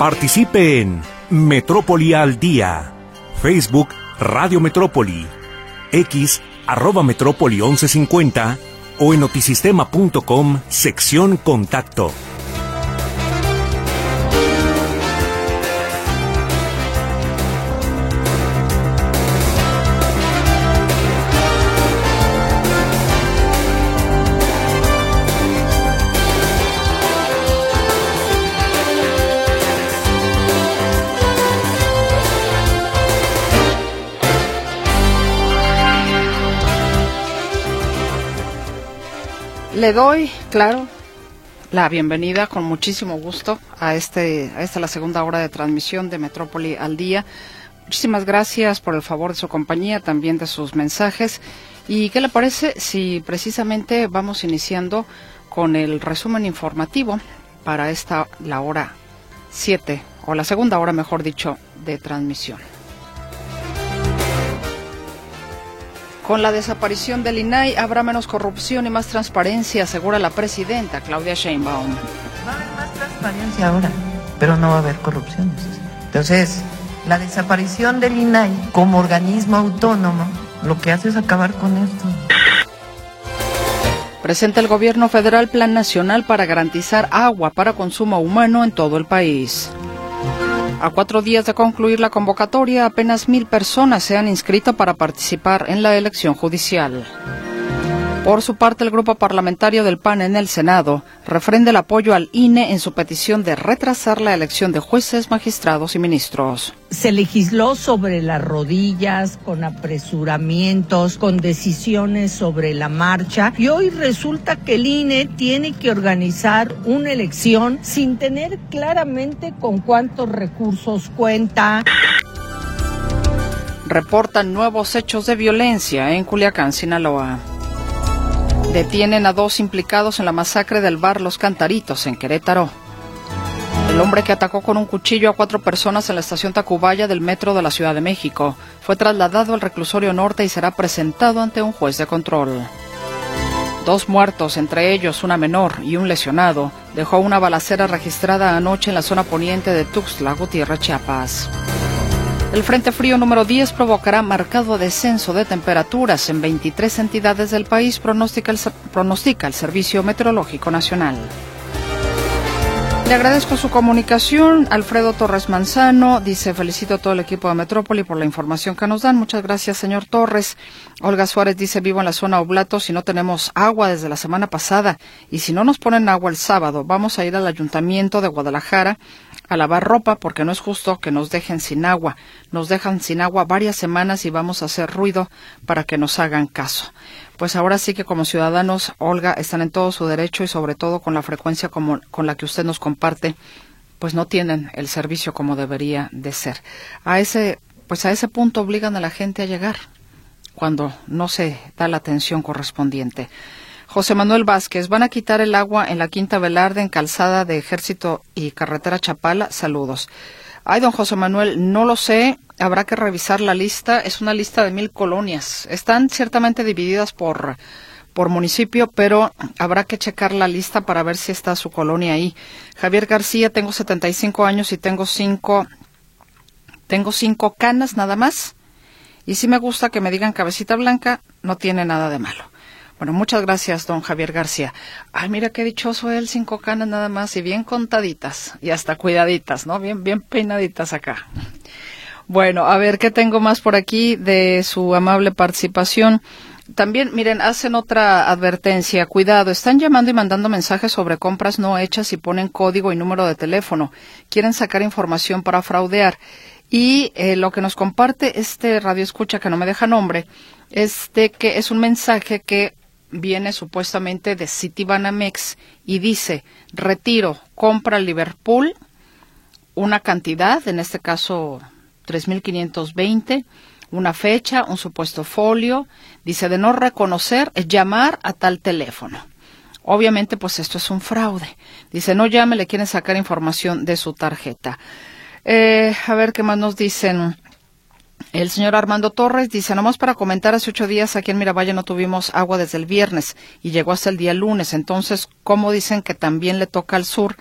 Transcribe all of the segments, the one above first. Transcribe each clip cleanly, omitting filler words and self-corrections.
Participe en Metrópoli al Día. Facebook Radio Metrópoli, X @Metrópoli 1150 o en notisistema.com sección Contacto. Le doy, claro, la bienvenida con muchísimo gusto a esta la segunda hora de transmisión de Metrópoli al Día. Muchísimas gracias por el favor de su compañía, también de sus mensajes. ¿Y qué le parece si precisamente vamos iniciando con el resumen informativo para la hora 7, o la segunda hora, mejor dicho, de transmisión? Con la desaparición del INAI habrá menos corrupción y más transparencia, asegura la presidenta Claudia Sheinbaum. Va a haber más transparencia ahora, pero no va a haber corrupción. Entonces, la desaparición del INAI como organismo autónomo lo que hace es acabar con esto. Presenta el gobierno federal Plan Nacional para garantizar agua para consumo humano en todo el país. A 4 días de concluir la convocatoria, apenas 1,000 personas se han inscrito para participar en la elección judicial. Por su parte, el grupo parlamentario del PAN en el Senado refrenda el apoyo al INE en su petición de retrasar la elección de jueces, magistrados y ministros. Se legisló sobre las rodillas, con apresuramientos, con decisiones sobre la marcha, y hoy resulta que el INE tiene que organizar una elección sin tener claramente con cuántos recursos cuenta. Reportan nuevos hechos de violencia en Culiacán, Sinaloa. Detienen a 2 implicados en la masacre del bar Los Cantaritos, en Querétaro. El hombre que atacó con un cuchillo a 4 personas en la estación Tacubaya del metro de la Ciudad de México fue trasladado al reclusorio norte y será presentado ante un juez de control. 2 muertos, entre ellos una menor y un lesionado, dejó una balacera registrada anoche en la zona poniente de Tuxtla Gutiérrez, Chiapas. El Frente Frío número 10 provocará marcado descenso de temperaturas en 23 entidades del país, pronostica el Servicio Meteorológico Nacional. Le agradezco su comunicación. Alfredo Torres Manzano dice: felicito a todo el equipo de Metrópoli por la información que nos dan. Muchas gracias, señor Torres. Olga Suárez dice: vivo en la zona Oblatos y no tenemos agua desde la semana pasada. Y si no nos ponen agua el sábado, vamos a ir al Ayuntamiento de Guadalajara a lavar ropa, porque no es justo que nos dejen sin agua. Nos dejan sin agua varias semanas y vamos a hacer ruido para que nos hagan caso. Pues ahora sí que como ciudadanos, Olga, están en todo su derecho y sobre todo con la frecuencia con la que usted nos comparte, pues no tienen el servicio como debería de ser. A ese punto obligan a la gente a llegar cuando no se da la atención correspondiente. José Manuel Vázquez: van a quitar el agua en la Quinta Velarde, en Calzada de Ejército y Carretera Chapala. Saludos. Ay, don José Manuel, no lo sé. Habrá que revisar la lista. Es una lista de 1,000 colonias. Están ciertamente divididas por municipio, pero habrá que checar la lista para ver si está su colonia ahí. Javier García: tengo 75 años y tengo 5 canas nada más. Y sí me gusta que me digan cabecita blanca, no tiene nada de malo. Bueno, muchas gracias, don Javier García. Ay, mira qué dichoso él, 5 canas nada más y bien contaditas y hasta cuidaditas, ¿no? Bien peinaditas acá. Bueno, a ver, ¿qué tengo más por aquí de su amable participación? También, miren, hacen otra advertencia. Cuidado, están llamando y mandando mensajes sobre compras no hechas y ponen código y número de teléfono. Quieren sacar información para fraudear. Y lo que nos comparte este radioescucha, que no me deja nombre, es de que es un mensaje que viene supuestamente de Citibanamex y dice: retiro, compra Liverpool, una cantidad, en este caso 3,520, una fecha, un supuesto folio, dice: de no reconocer, llamar a tal teléfono. Obviamente, pues esto es un fraude. Dice: no llame, le quieren sacar información de su tarjeta. A ver qué más nos dicen. El señor Armando Torres dice: nomás para comentar, hace 8 días aquí en Miravalle no tuvimos agua desde el viernes y llegó hasta el día lunes. Entonces, ¿cómo dicen que también le toca al sur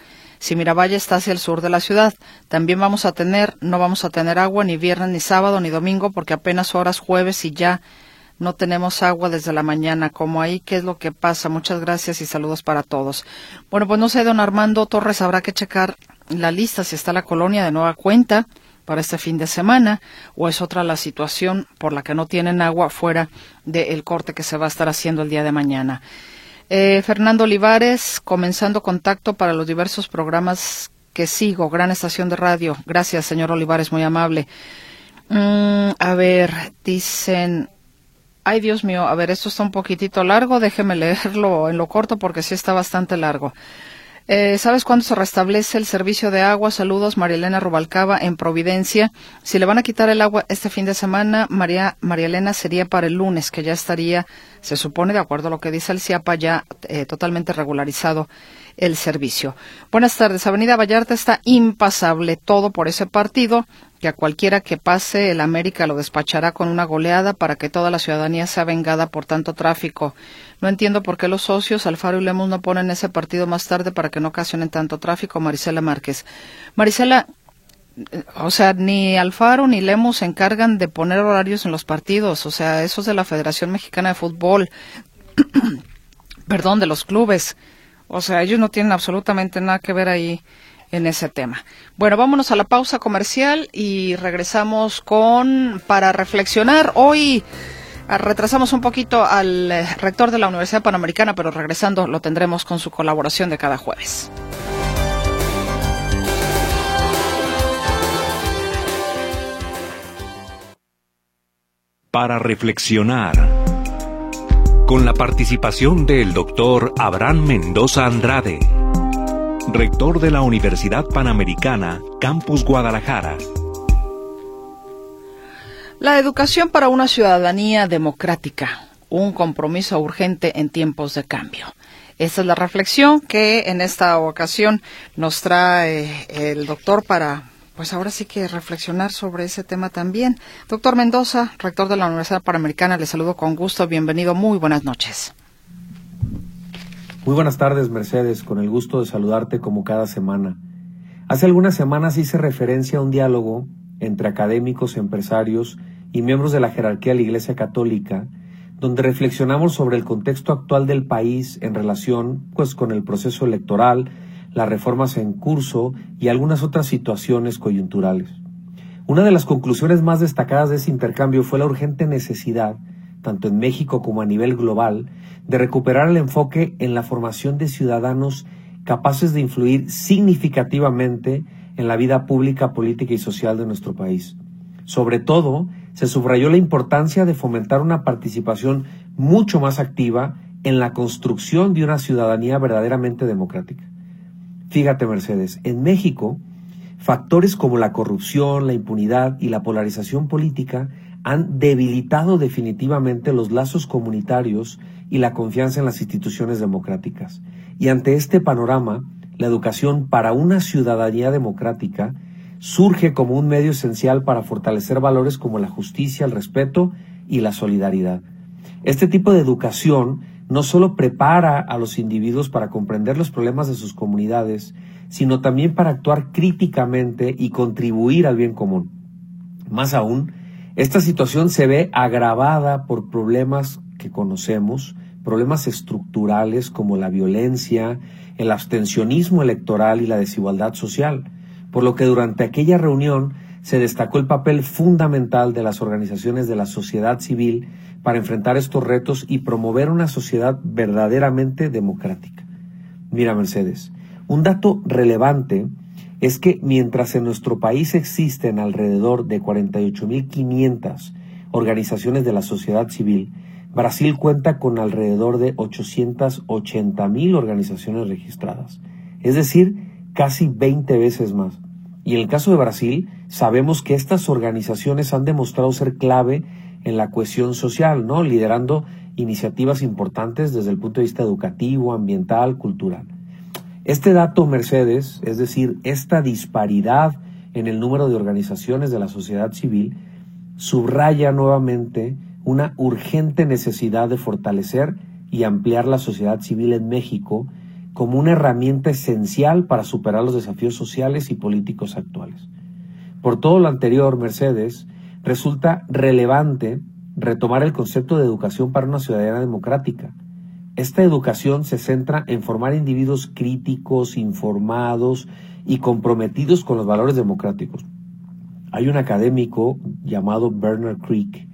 si Miravalle está hacia el sur de la ciudad. También no vamos a tener agua ni viernes, ni sábado, ni domingo, porque apenas horas jueves y ya no tenemos agua desde la mañana. Como ahí, ¿qué es lo que pasa? Muchas gracias y saludos para todos. Bueno, pues no sé, don Armando Torres, habrá que checar la lista si está la colonia de nueva cuenta para este fin de semana, o es otra la situación por la que no tienen agua fuera del corte que se va a estar haciendo el día de mañana. Fernando Olivares, comenzando contacto para los diversos programas que sigo. Gran estación de radio. Gracias, señor Olivares, muy amable. A ver, dicen... Ay, Dios mío, a ver, esto está un poquitito largo, déjeme leerlo en lo corto porque sí está bastante largo. ¿Sabes cuándo se restablece el servicio de agua? Saludos, María Elena Rubalcaba, en Providencia. Si le van a quitar el agua este fin de semana, María Elena, sería para el lunes, que ya estaría, se supone, de acuerdo a lo que dice el CIAPA, ya totalmente regularizado el servicio. Buenas tardes. Avenida Vallarta está impasable, todo por ese partido, que a cualquiera que pase el América lo despachará con una goleada para que toda la ciudadanía sea vengada por tanto tráfico. No entiendo por qué los socios Alfaro y Lemus no ponen ese partido más tarde para que no ocasionen tanto tráfico. Marisela Márquez. Marisela, o sea, ni Alfaro ni Lemus se encargan de poner horarios en los partidos. O sea, eso es de la Federación Mexicana de Fútbol. Perdón, de los clubes. O sea, ellos no tienen absolutamente nada que ver ahí en ese tema. Bueno, vámonos a la pausa comercial y regresamos para reflexionar. Hoy retrasamos un poquito al rector de la Universidad Panamericana, pero regresando lo tendremos con su colaboración de cada jueves. Para reflexionar, con la participación del doctor Abraham Mendoza Andrade, rector de la Universidad Panamericana, Campus Guadalajara. La educación para una ciudadanía democrática, un compromiso urgente en tiempos de cambio. Esta es la reflexión que en esta ocasión nos trae el doctor para, pues ahora sí que reflexionar sobre ese tema también. Doctor Mendoza, rector de la Universidad Panamericana, le saludo con gusto, bienvenido, muy buenas noches. Muy buenas tardes, Mercedes, con el gusto de saludarte como cada semana. Hace algunas semanas hice referencia a un diálogo entre académicos, empresarios y miembros de la jerarquía de la Iglesia Católica, donde reflexionamos sobre el contexto actual del país en relación, pues, con el proceso electoral, las reformas en curso y algunas otras situaciones coyunturales. Una de las conclusiones más destacadas de ese intercambio fue la urgente necesidad, tanto en México como a nivel global, de recuperar el enfoque en la formación de ciudadanos capaces de influir significativamente en la vida pública, política y social de nuestro país. Sobre todo, se subrayó la importancia de fomentar una participación mucho más activa en la construcción de una ciudadanía verdaderamente democrática. Fíjate, Mercedes, en México, factores como la corrupción, la impunidad y la polarización política han debilitado definitivamente los lazos comunitarios y la confianza en las instituciones democráticas. Y ante este panorama, la educación para una ciudadanía democrática surge como un medio esencial para fortalecer valores como la justicia, el respeto y la solidaridad. Este tipo de educación no solo prepara a los individuos para comprender los problemas de sus comunidades, sino también para actuar críticamente y contribuir al bien común. Más aún, esta situación se ve agravada por problemas que conocemos, problemas estructurales como la violencia, el abstencionismo electoral y la desigualdad social, por lo que durante aquella reunión se destacó el papel fundamental de las organizaciones de la sociedad civil para enfrentar estos retos y promover una sociedad verdaderamente democrática. Mira, Mercedes, un dato relevante es que mientras en nuestro país existen alrededor de 48.500 organizaciones de la sociedad civil, Brasil cuenta con alrededor de 880.000 organizaciones registradas, es decir, casi 20 veces más. Y en el caso de Brasil, sabemos que estas organizaciones han demostrado ser clave en la cohesión social, ¿no? Liderando iniciativas importantes desde el punto de vista educativo, ambiental, cultural. Este dato, Mercedes, es decir, esta disparidad en el número de organizaciones de la sociedad civil, subraya nuevamente una urgente necesidad de fortalecer y ampliar la sociedad civil en México como una herramienta esencial para superar los desafíos sociales y políticos actuales. Por todo lo anterior, Mercedes, resulta relevante retomar el concepto de educación para una ciudadanía democrática. Esta educación se centra en formar individuos críticos, informados y comprometidos con los valores democráticos. Hay un académico llamado Bernard Crick,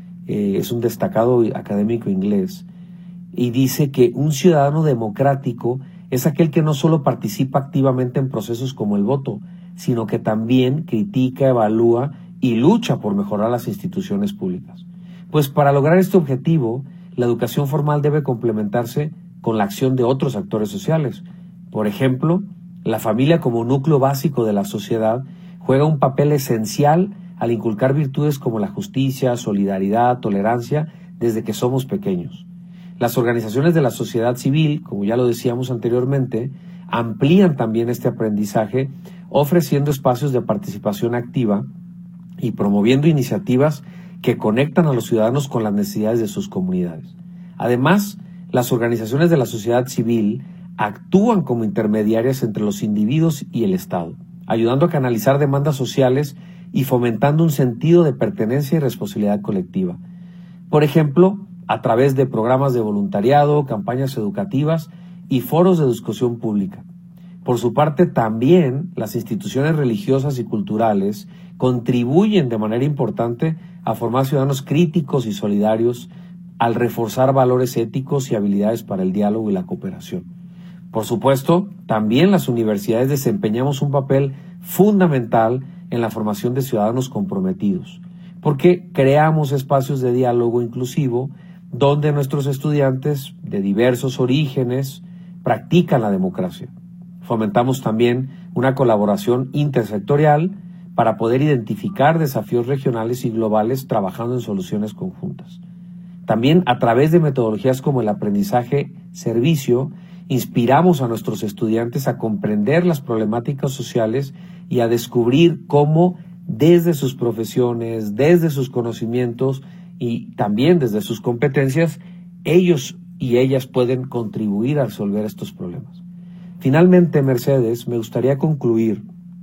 es un destacado académico inglés, y dice que un ciudadano democrático es aquel que no solo participa activamente en procesos como el voto, sino que también critica, evalúa y lucha por mejorar las instituciones públicas. Pues para lograr este objetivo, la educación formal debe complementarse con la acción de otros actores sociales. Por ejemplo, la familia como núcleo básico de la sociedad juega un papel esencial al inculcar virtudes como la justicia, solidaridad, tolerancia desde que somos pequeños. Las organizaciones de la sociedad civil, como ya lo decíamos anteriormente, amplían también este aprendizaje ofreciendo espacios de participación activa y promoviendo iniciativas que conectan a los ciudadanos con las necesidades de sus comunidades. Además, las organizaciones de la sociedad civil actúan como intermediarias entre los individuos y el Estado, ayudando a canalizar demandas sociales y fomentando un sentido de pertenencia y responsabilidad colectiva. Por ejemplo, a través de programas de voluntariado, campañas educativas y foros de discusión pública. Por su parte, también las instituciones religiosas y culturales contribuyen de manera importante a formar ciudadanos críticos y solidarios al reforzar valores éticos y habilidades para el diálogo y la cooperación. Por supuesto, también las universidades desempeñamos un papel fundamental en la formación de ciudadanos comprometidos, porque creamos espacios de diálogo inclusivo donde nuestros estudiantes de diversos orígenes practican la democracia. Fomentamos también una colaboración intersectorial para poder identificar desafíos regionales y globales trabajando en soluciones conjuntas. También a través de metodologías como el aprendizaje-servicio, inspiramos a nuestros estudiantes a comprender las problemáticas sociales y a descubrir cómo desde sus profesiones, desde sus conocimientos y también desde sus competencias, ellos y ellas pueden contribuir a resolver estos problemas. Finalmente, Mercedes, me gustaría concluir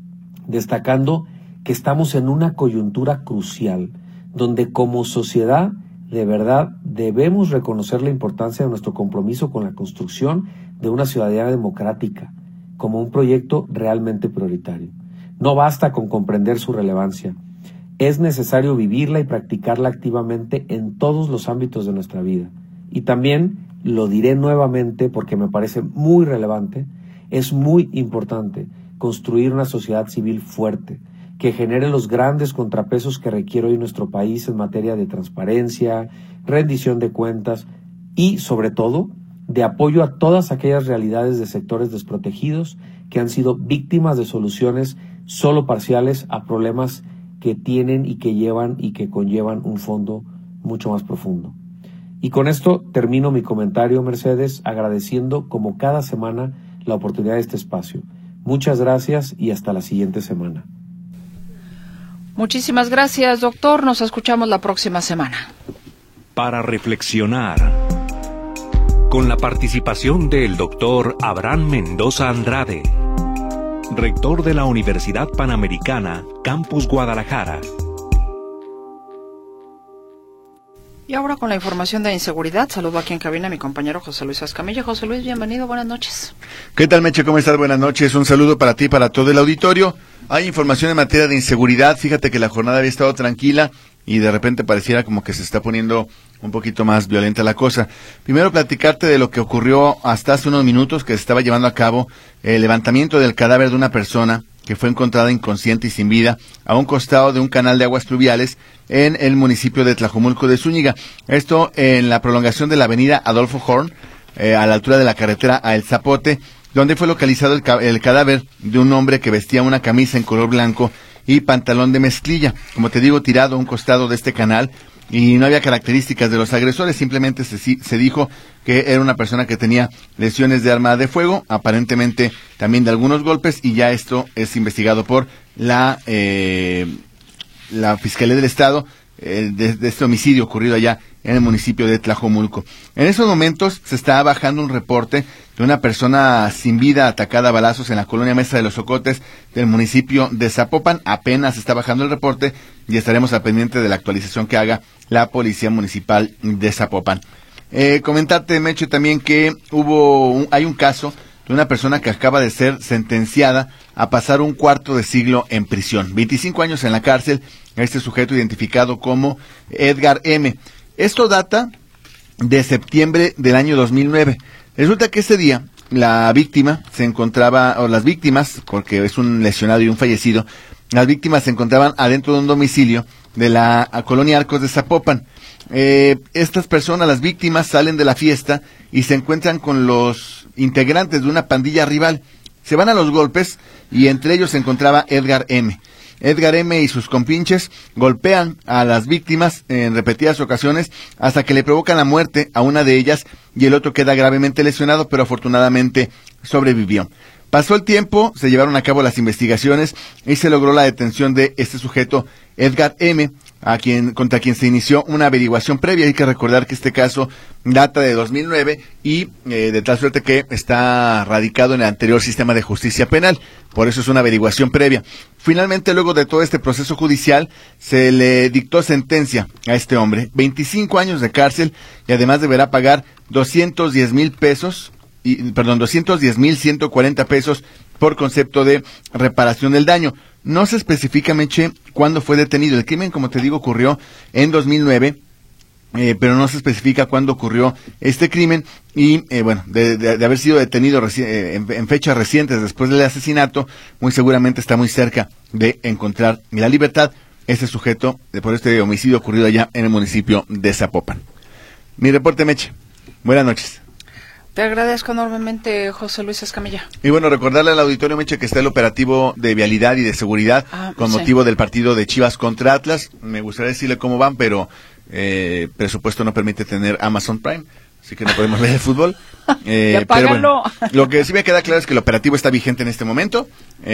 destacando que estamos en una coyuntura crucial, donde como sociedad, de verdad, debemos reconocer la importancia de nuestro compromiso con la construcción de una ciudadanía democrática, como un proyecto realmente prioritario. No basta con comprender su relevancia, es necesario vivirla y practicarla activamente en todos los ámbitos de nuestra vida. Y también, lo diré nuevamente porque me parece muy relevante, es muy importante construir una sociedad civil fuerte, que genere los grandes contrapesos que requiere hoy nuestro país en materia de transparencia, rendición de cuentas y, sobre todo, de apoyo a todas aquellas realidades de sectores desprotegidos que han sido víctimas de soluciones solo parciales a problemas que tienen y que llevan y que conllevan un fondo mucho más profundo. Y con esto termino mi comentario, Mercedes, agradeciendo como cada semana la oportunidad de este espacio. Muchas gracias y hasta la siguiente semana. Muchísimas gracias, doctor. Nos escuchamos la próxima semana. Para reflexionar, con la participación del doctor Abraham Mendoza Andrade, rector de la Universidad Panamericana, Campus Guadalajara. Y ahora con la información de inseguridad, saludo aquí en cabina a mi compañero José Luis Escamilla. José Luis, bienvenido, buenas noches. ¿Qué tal, Meche? ¿Cómo estás? Buenas noches. Un saludo para ti y para todo el auditorio. Hay información en materia de inseguridad. Fíjate que la jornada había estado tranquila y de repente pareciera como que se está poniendo un poquito más violenta la cosa. Primero platicarte de lo que ocurrió hasta hace unos minutos, que se estaba llevando a cabo el levantamiento del cadáver de una persona que fue encontrada inconsciente y sin vida a un costado de un canal de aguas pluviales en el municipio de Tlajomulco de Zúñiga. Esto en la prolongación de la avenida Adolfo Horn, a la altura de la carretera a El Zapote, donde fue localizado el cadáver de un hombre que vestía una camisa en color blanco y pantalón de mezclilla, como te digo, tirado a un costado de este canal, y no había características de los agresores, simplemente se dijo que era una persona que tenía lesiones de arma de fuego, aparentemente también de algunos golpes, y ya esto es investigado por la Fiscalía del Estado de este homicidio ocurrido allá en el municipio de Tlajomulco. En esos momentos se está bajando un reporte de una persona sin vida atacada a balazos en la colonia Mesa de los Ocotes del municipio de Zapopan. Apenas está bajando el reporte y estaremos al pendiente de la actualización que haga la Policía Municipal de Zapopan. Comentarte, Meche, también que hay un caso de una persona que acaba de ser sentenciada a pasar un cuarto de siglo en prisión. 25 años en la cárcel, este sujeto identificado como Edgar M. Esto data de septiembre del año 2009. Resulta que ese día la víctima se encontraba, o las víctimas, porque es un lesionado y un fallecido, las víctimas se encontraban adentro de un domicilio de la colonia Arcos de Zapopan. Estas personas, las víctimas, salen de la fiesta y se encuentran con los integrantes de una pandilla rival. Se van a los golpes y entre ellos se encontraba Edgar M. Edgar M. y sus compinches golpean a las víctimas en repetidas ocasiones hasta que le provocan la muerte a una de ellas y el otro queda gravemente lesionado, pero afortunadamente sobrevivió. Pasó el tiempo, se llevaron a cabo las investigaciones y se logró la detención de este sujeto, Edgar M., contra quien se inició una averiguación previa. Hay que recordar que este caso data de 2009 y de tal suerte que está radicado en el anterior sistema de justicia penal. Por eso es una averiguación previa. Finalmente, luego de todo este proceso judicial, se le dictó sentencia a este hombre, 25 años de cárcel y además deberá pagar 210,000 pesos. 210,140 pesos por concepto de reparación del daño. No se especifica, Meche, cuándo fue detenido. El crimen, como te digo, ocurrió en 2009, pero no se especifica cuándo ocurrió este crimen y, de haber sido detenido en fechas recientes después del asesinato, muy seguramente está muy cerca de encontrar la libertad este sujeto por este homicidio ocurrido allá en el municipio de Zapopan. Mi reporte, Meche. Buenas noches. Te agradezco enormemente, José Luis Escamilla. Y bueno, recordarle al auditorio, Meche, que está el operativo de vialidad y de seguridad con motivo del partido de Chivas contra Atlas. Me gustaría decirle cómo van, pero presupuesto no permite tener Amazon Prime, así que no podemos ver el fútbol. Pero bueno, lo que sí me queda claro es que el operativo está vigente en este momento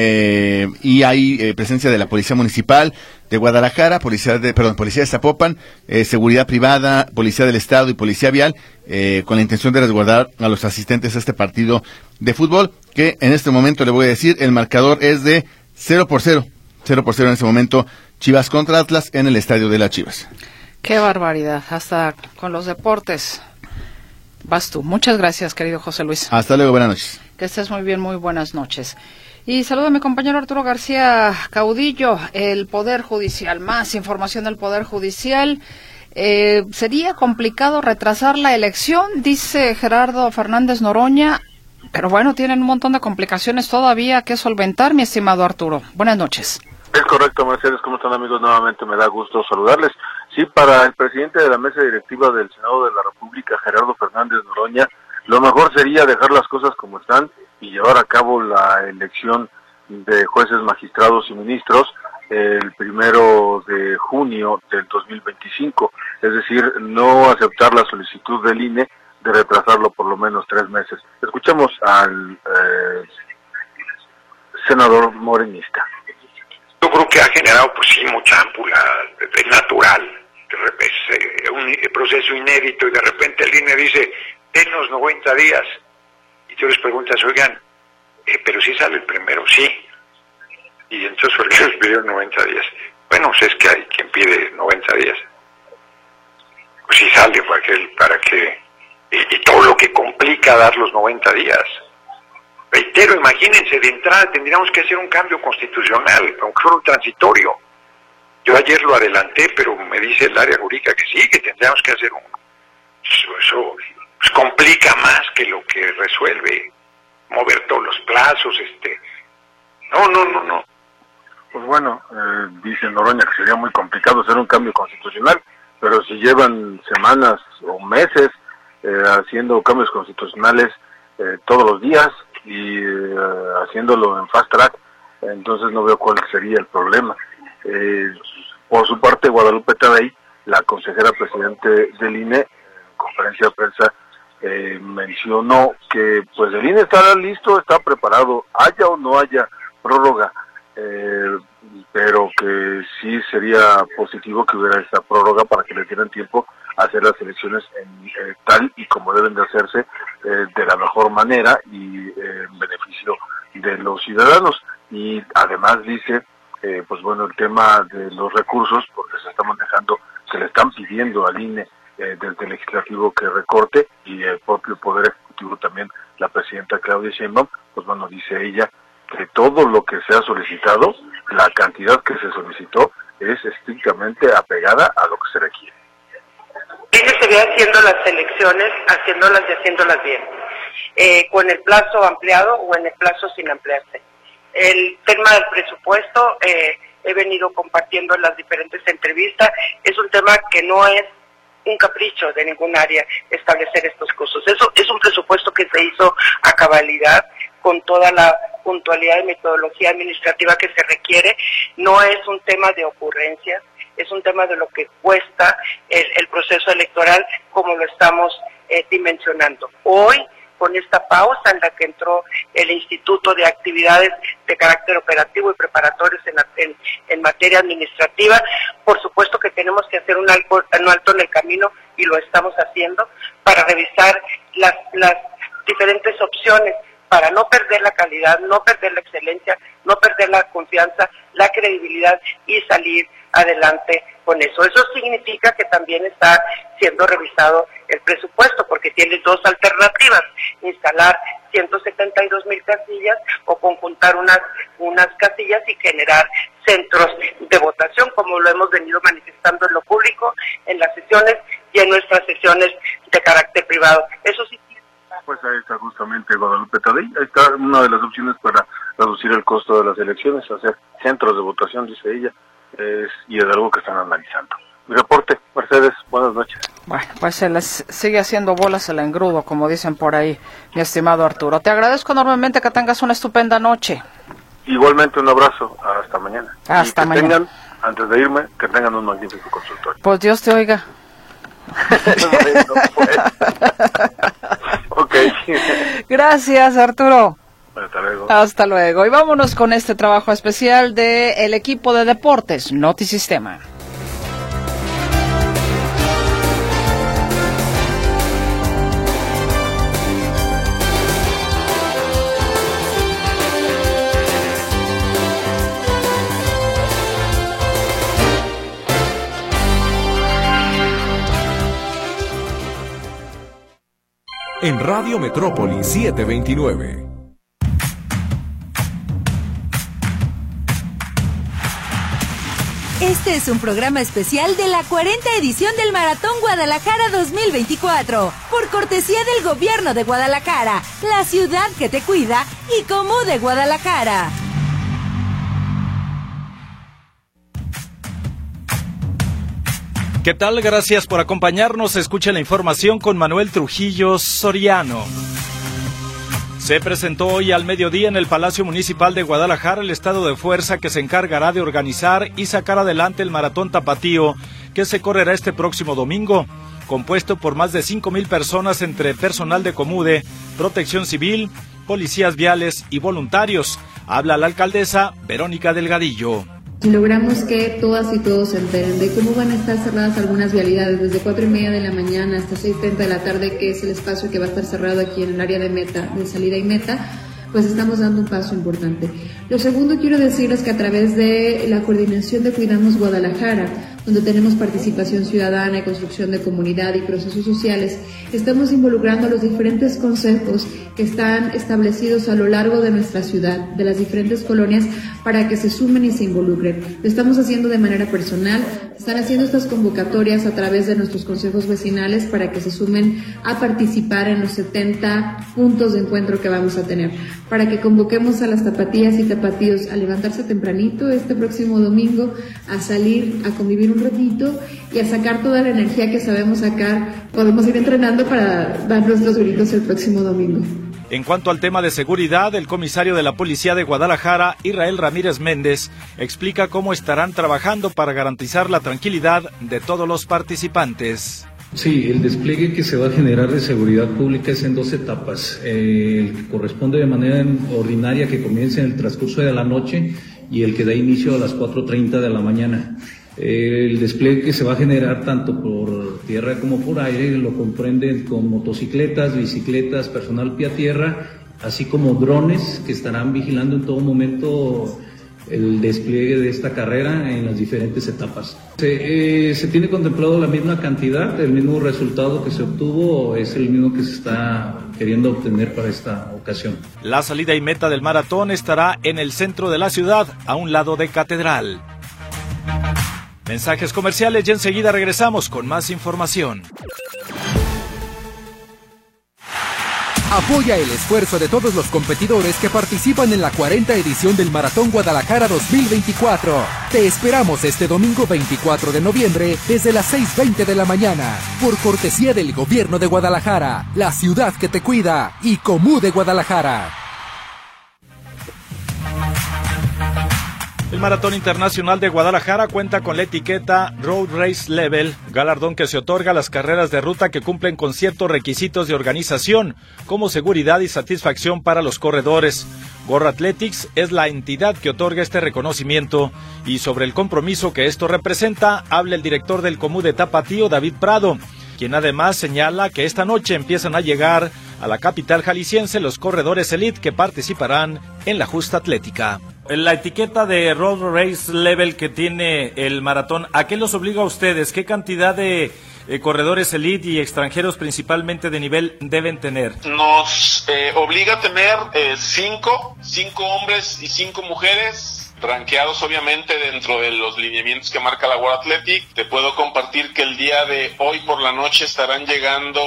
y hay presencia de la Policía Municipal de Guadalajara, Policía de Zapopan, Seguridad Privada, Policía del Estado y Policía Vial, con la intención de resguardar a los asistentes a este partido de fútbol, que en este momento le voy a decir, el marcador es de 0-0 en este momento, Chivas contra Atlas en el estadio de las Chivas. Qué barbaridad, hasta con los deportes. Vas tú. Muchas gracias, querido José Luis. Hasta luego, buenas noches. Que estés muy bien, muy buenas noches. Y saludo a mi compañero Arturo García Caudillo, el Poder Judicial. Más información del Poder Judicial. Sería complicado retrasar la elección, dice Gerardo Fernández Noroña, pero bueno, tienen un montón de complicaciones todavía que solventar, mi estimado Arturo. Buenas noches. Es correcto, Mercedes. ¿Cómo están, amigos? Nuevamente me da gusto saludarles. Sí, para el presidente de la mesa directiva del Senado de la República, Gerardo Fernández Noroña, lo mejor sería dejar las cosas como están y llevar a cabo la elección de jueces, magistrados y ministros el 1 de junio del 2025. Es decir, no aceptar la solicitud del INE de retrasarlo por lo menos 3 meses. Escuchemos al senador morenista. Yo creo que ha generado, pues sí, mucha ámpula, es natural, es un proceso inédito y de repente el INE dice, denos 90 días, y tú les preguntas, oigan, pero si sale el 1, sí, y entonces les pidió 90 días. Bueno, pues es que hay quien pide 90 días, pues si sale para que y todo lo que complica dar los 90 días. Reitero, imagínense, de entrada tendríamos que hacer un cambio constitucional, aunque fuera un transitorio. Yo ayer lo adelanté, pero me dice el área jurídica que sí, que tendríamos que hacer uno. Eso pues, complica más que lo que resuelve, mover todos los plazos, No. Pues bueno, dice Noroña que sería muy complicado hacer un cambio constitucional, pero si llevan semanas o meses haciendo cambios constitucionales todos los días, y haciéndolo en fast track, entonces no veo cuál sería el problema. Por su parte, Guadalupe Tadei, la consejera presidente del INE, en conferencia de prensa, mencionó que pues el INE está listo, está preparado, haya o no haya prórroga, pero que sí sería positivo que hubiera esta prórroga para que le dieran tiempo a hacer las elecciones tal y como deben de hacerse, de la mejor manera y en beneficio de los ciudadanos. Y además dice, pues bueno, el tema de los recursos, porque se está manejando, se le están pidiendo al INE desde el legislativo que recorte, y el propio Poder Ejecutivo también, la presidenta Claudia Sheinbaum, pues bueno, dice ella que todo lo que se ha solicitado, la cantidad que se solicitó, es estrictamente apegada a lo que se requiere. Ella se ve haciendo las elecciones, haciéndolas y haciéndolas bien, con el plazo ampliado o en el plazo sin ampliarse. El tema del presupuesto, he venido compartiendo en las diferentes entrevistas, es un tema que no es un capricho de ningún área establecer estos costos. Eso es un presupuesto que se hizo a cabalidad, con toda la puntualidad y metodología administrativa que se requiere. No es un tema de ocurrencias, es un tema de lo que cuesta el proceso electoral, como lo estamos dimensionando. Hoy, con esta pausa en la que entró el Instituto de Actividades de Carácter Operativo y Preparatorios en materia administrativa, por supuesto que tenemos que hacer un alto en el camino, y lo estamos haciendo, para revisar las diferentes opciones, para no perder la calidad, no perder la excelencia, no perder la confianza, la credibilidad y salir adelante con eso. Eso significa que también está siendo revisado el presupuesto, porque tiene dos alternativas: instalar 172,000 casillas o conjuntar unas casillas y generar centros de votación, como lo hemos venido manifestando en lo público, en las sesiones y en nuestras sesiones de carácter privado. Eso sí. Pues ahí está justamente Guadalupe Tadei, ahí está una de las opciones para reducir el costo de las elecciones, hacer centros de votación, dice ella, y es algo que están analizando. Mi reporte, Mercedes, buenas noches. Bueno, pues se les sigue haciendo bolas el engrudo, como dicen por ahí, mi estimado Arturo. Te agradezco enormemente, que tengas una estupenda noche. Igualmente, un abrazo, hasta mañana. Hasta mañana. Antes de irme, que tengan un magnífico consultorio. Pues Dios te oiga. No, pues. Okay. Gracias, Arturo. Hasta luego. Hasta luego. Y vámonos con este trabajo especial del equipo de deportes Notisistema. En Radio Metrópoli 729. Este es un programa especial de la 40ª edición del Maratón Guadalajara 2024, por cortesía del Gobierno de Guadalajara, la ciudad que te cuida, y Comú de Guadalajara. ¿Qué tal? Gracias por acompañarnos. Escucha la información con Manuel Trujillo Soriano. Se presentó hoy al mediodía en el Palacio Municipal de Guadalajara el estado de fuerza que se encargará de organizar y sacar adelante el Maratón Tapatío, que se correrá este próximo domingo, compuesto por más de 5,000 personas entre personal de Comude, Protección Civil, policías viales y voluntarios. Habla la alcaldesa Verónica Delgadillo. Si logramos que todas y todos se enteren de cómo van a estar cerradas algunas vialidades desde 4:30 de la mañana hasta 6:30 de la tarde, que es el espacio que va a estar cerrado aquí en el área de meta, de salida y meta, pues estamos dando un paso importante. Lo segundo, quiero decirles que a través de la coordinación de Cuidamos Guadalajara, donde tenemos participación ciudadana y construcción de comunidad y procesos sociales, estamos involucrando a los diferentes consejos que están establecidos a lo largo de nuestra ciudad, de las diferentes colonias, para que se sumen y se involucren. Lo estamos haciendo de manera personal, están haciendo estas convocatorias a través de nuestros consejos vecinales para que se sumen a participar en los 70 puntos de encuentro que vamos a tener, para que convoquemos a las tapatías y tapatíos a levantarse tempranito este próximo domingo, a salir, a convivir un ratito y a sacar toda la energía que sabemos sacar. Podemos ir entrenando para darnos los gritos el próximo domingo. En cuanto al tema de seguridad, el comisario de la Policía de Guadalajara, Israel Ramírez Méndez, explica cómo estarán trabajando para garantizar la tranquilidad de todos los participantes. Sí, el despliegue que se va a generar de seguridad pública es en 2 etapas. El que corresponde de manera ordinaria, que comience en el transcurso de la noche, y el que da inicio a las 4:30 de la mañana. El despliegue que se va a generar tanto por tierra como por aire lo comprenden con motocicletas, bicicletas, personal pie a tierra, así como drones que estarán vigilando en todo momento el despliegue de esta carrera en las diferentes etapas. Se tiene contemplado la misma cantidad, el mismo resultado que se obtuvo es el mismo que se está queriendo obtener para esta ocasión. La salida y meta del maratón estará en el centro de la ciudad, a un lado de Catedral. Mensajes comerciales y enseguida regresamos con más información. Apoya el esfuerzo de todos los competidores que participan en la 40ª edición del Maratón Guadalajara 2024. Te esperamos este domingo 24 de noviembre desde las 6:20 de la mañana, por cortesía del Gobierno de Guadalajara, la ciudad que te cuida y Comú de Guadalajara. El Maratón Internacional de Guadalajara cuenta con la etiqueta Road Race Level, galardón que se otorga a las carreras de ruta que cumplen con ciertos requisitos de organización, como seguridad y satisfacción para los corredores. Gorra Athletics es la entidad que otorga este reconocimiento, y sobre el compromiso que esto representa, habla el director del Comú de Tapatío, David Prado, quien además señala que esta noche empiezan a llegar a la capital jalisciense los corredores elite que participarán en la justa atlética. La etiqueta de Road Race Level que tiene el maratón, ¿a qué los obliga a ustedes? ¿Qué cantidad de corredores elite y extranjeros principalmente de nivel deben tener? Nos obliga a tener cinco hombres y 5 mujeres, rankeados obviamente dentro de los lineamientos que marca la World Athletic. Te puedo compartir que el día de hoy por la noche estarán llegando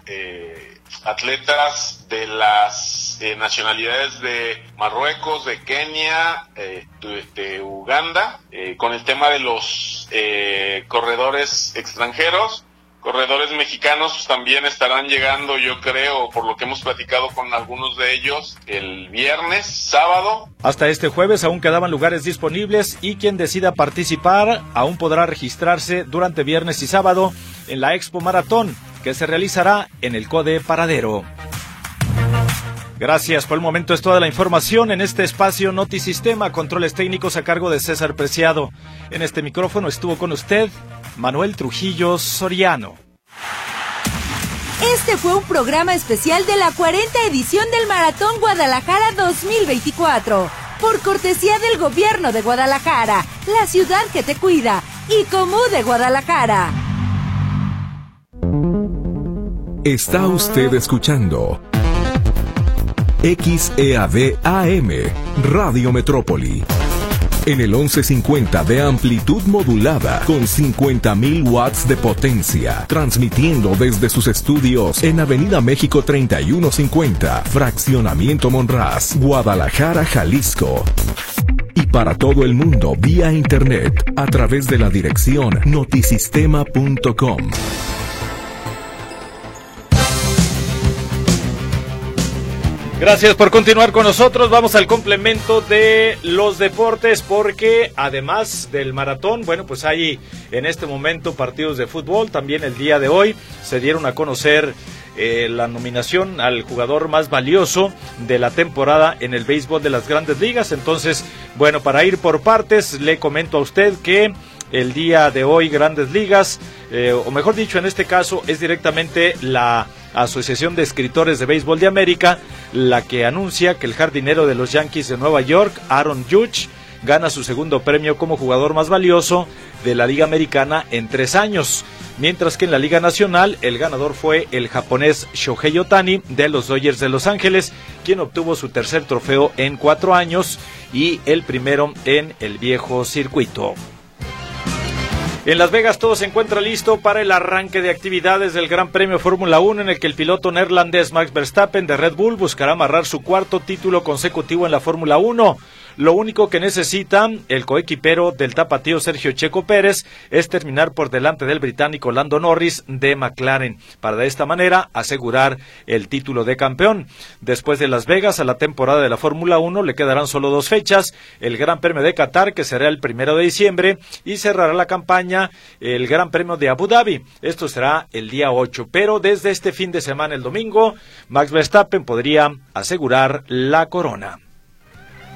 atletas de las nacionalidades de Marruecos, de Kenia, de Uganda, con el tema de los corredores extranjeros. Corredores mexicanos pues, también estarán llegando, yo creo, por lo que hemos platicado con algunos de ellos, el viernes, sábado. Hasta este jueves aún quedaban lugares disponibles y quien decida participar aún podrá registrarse durante viernes y sábado en la Expo Maratón, que se realizará en el CODE Paradero. Gracias, por el momento es toda la información en este espacio Notisistema, controles técnicos a cargo de César Preciado. En este micrófono estuvo con usted Manuel Trujillo Soriano. Este fue un programa especial de la 40ª edición del Maratón Guadalajara 2024, por cortesía del Gobierno de Guadalajara, la ciudad que te cuida y Comú de Guadalajara. Está usted escuchando XEAD AM, Radio Metrópoli, en el 1150 de amplitud modulada, con 50,000 watts de potencia, transmitiendo desde sus estudios en Avenida México 3150, Fraccionamiento Monraz, Guadalajara, Jalisco. Y para todo el mundo vía internet, a través de la dirección notisistema.com. Gracias por continuar con nosotros. Vamos al complemento de los deportes, porque además del maratón, bueno, pues hay en este momento partidos de fútbol. También el día de hoy se dieron a conocer la nominación al jugador más valioso de la temporada en el béisbol de las Grandes Ligas. Entonces, bueno, para ir por partes, le comento a usted que el día de hoy Grandes Ligas, o mejor dicho, en este caso es directamente la Asociación de Escritores de Béisbol de América la que anuncia que el jardinero de los Yankees de Nueva York, Aaron Judge, gana su segundo premio como jugador más valioso de la Liga Americana en 3 años, mientras que en la Liga Nacional el ganador fue el japonés Shohei Ohtani de los Dodgers de Los Ángeles, quien obtuvo su tercer trofeo en 4 años y el primero en el viejo circuito. En Las Vegas todo se encuentra listo para el arranque de actividades del Gran Premio Fórmula 1, en el que el piloto neerlandés Max Verstappen de Red Bull buscará amarrar su 4º título consecutivo en la Fórmula 1. Lo único que necesita el coequipero del tapatío Sergio Checo Pérez es terminar por delante del británico Lando Norris de McLaren, para de esta manera asegurar el título de campeón. Después de Las Vegas, a la temporada de la Fórmula 1 le quedarán solo 2 fechas, el Gran Premio de Qatar, que será el 1 de diciembre, y cerrará la campaña el Gran Premio de Abu Dhabi. Esto será el día 8, pero desde este fin de semana, el domingo, Max Verstappen podría asegurar la corona.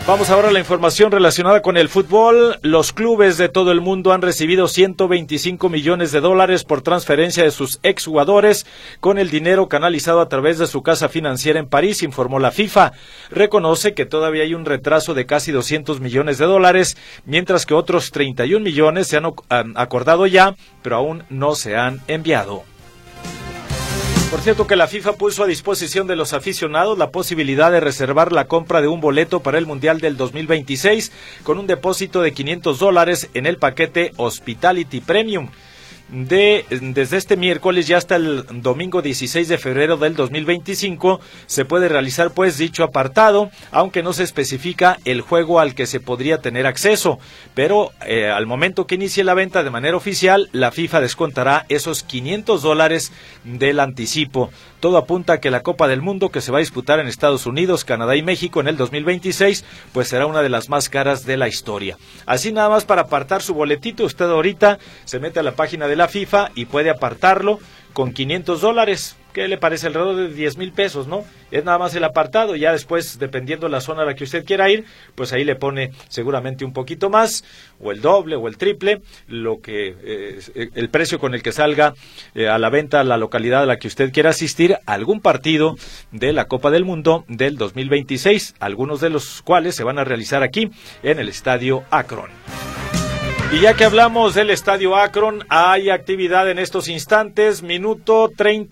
Vamos ahora a la información relacionada con el fútbol. Los clubes de todo el mundo han recibido $125 millones por transferencia de sus exjugadores con el dinero canalizado a través de su casa financiera en París, informó la FIFA. Reconoce que todavía hay un retraso de casi $200 millones, mientras que otros 31 millones se han acordado ya, pero aún no se han enviado. Por cierto que la FIFA puso a disposición de los aficionados la posibilidad de reservar la compra de un boleto para el Mundial del 2026 con un depósito de $500 en el paquete Hospitality Premium. Desde este miércoles y hasta el domingo 16 de febrero del 2025 se puede realizar pues dicho apartado, aunque no se especifica el juego al que se podría tener acceso, pero al momento que inicie la venta de manera oficial, la FIFA descontará esos $500 del anticipo. Todo apunta a que la Copa del Mundo, que se va a disputar en Estados Unidos, Canadá y México en el 2026, pues será una de las más caras de la historia. Así nada más para apartar su boletito, usted ahorita se mete a la página de la FIFA y puede apartarlo con $500. ¿Qué le parece? Alrededor de 10,000 pesos, ¿no? Es nada más el apartado, ya después, dependiendo de la zona a la que usted quiera ir, pues ahí le pone seguramente un poquito más, o el doble, o el triple, el precio con el que salga a la venta a la localidad a la que usted quiera asistir a algún partido de la Copa del Mundo del 2026, algunos de los cuales se van a realizar aquí, en el Estadio Akron. Y ya que hablamos del Estadio Akron, hay actividad en estos instantes, minuto